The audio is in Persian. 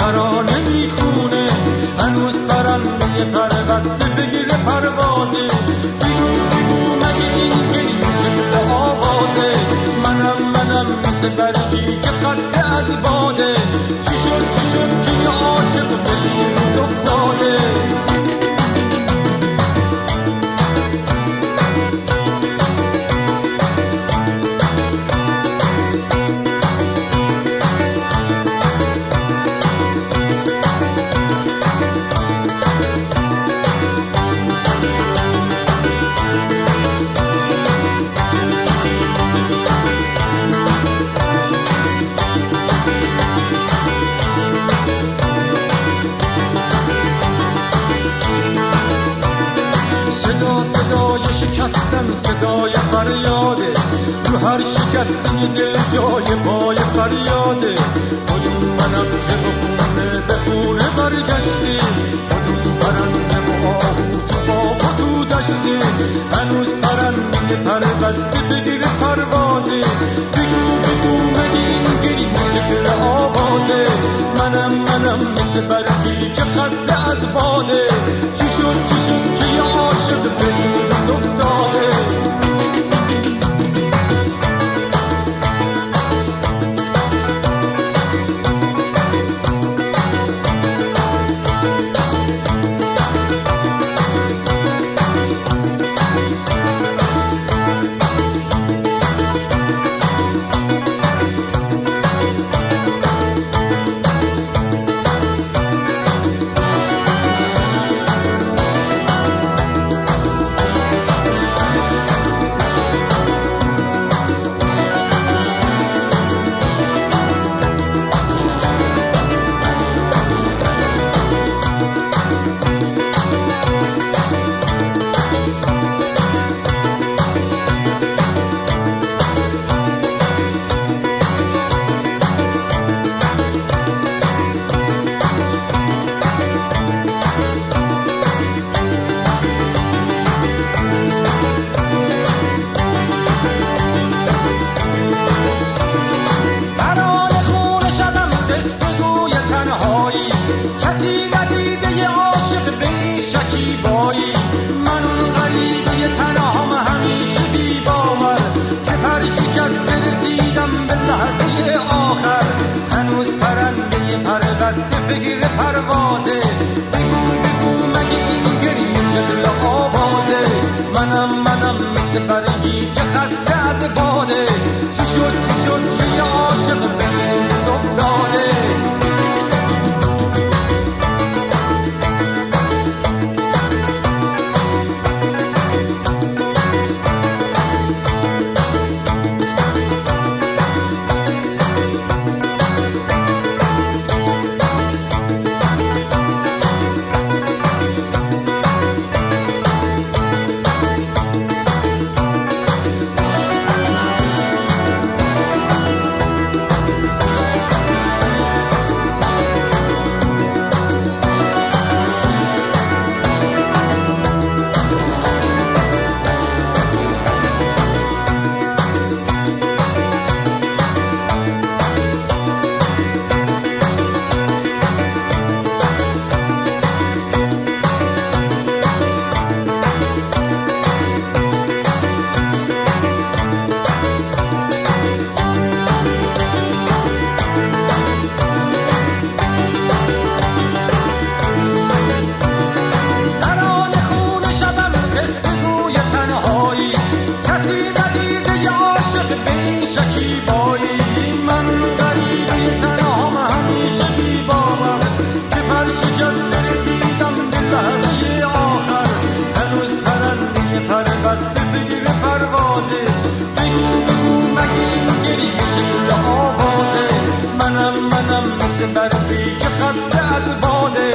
ترانه میخونه، هنوز پرنده پربسته بگیر پروازه. بگو بگو مگه این گریه شکل آوازه؟ منم مثل برگی که خسته از باده. چی شد که یه عاشق به این روز افتاده؟ صدای شکستن صدای فریاده، رو هر شکستی دل جای پای فریاده. کدوم بنفشه و خونه به خونه برگشتی، کدوم پرنده و آهو تو باغ و تو دشتی. هنوز پرنده پربسته بگیر پروازه. بگو مگه این گریه شکل آوازه؟ منم مثل برگی که خسته از باده. چی شد که یه عاشق به این روز افتاده؟ بگیر پروازه. بگو مگه این گریه شکل آوازه؟ منم مثل برگی که خسته از باده. چی شد که یه عاشق به این روز افتاده؟ منم مثل برفی که خسته از باده.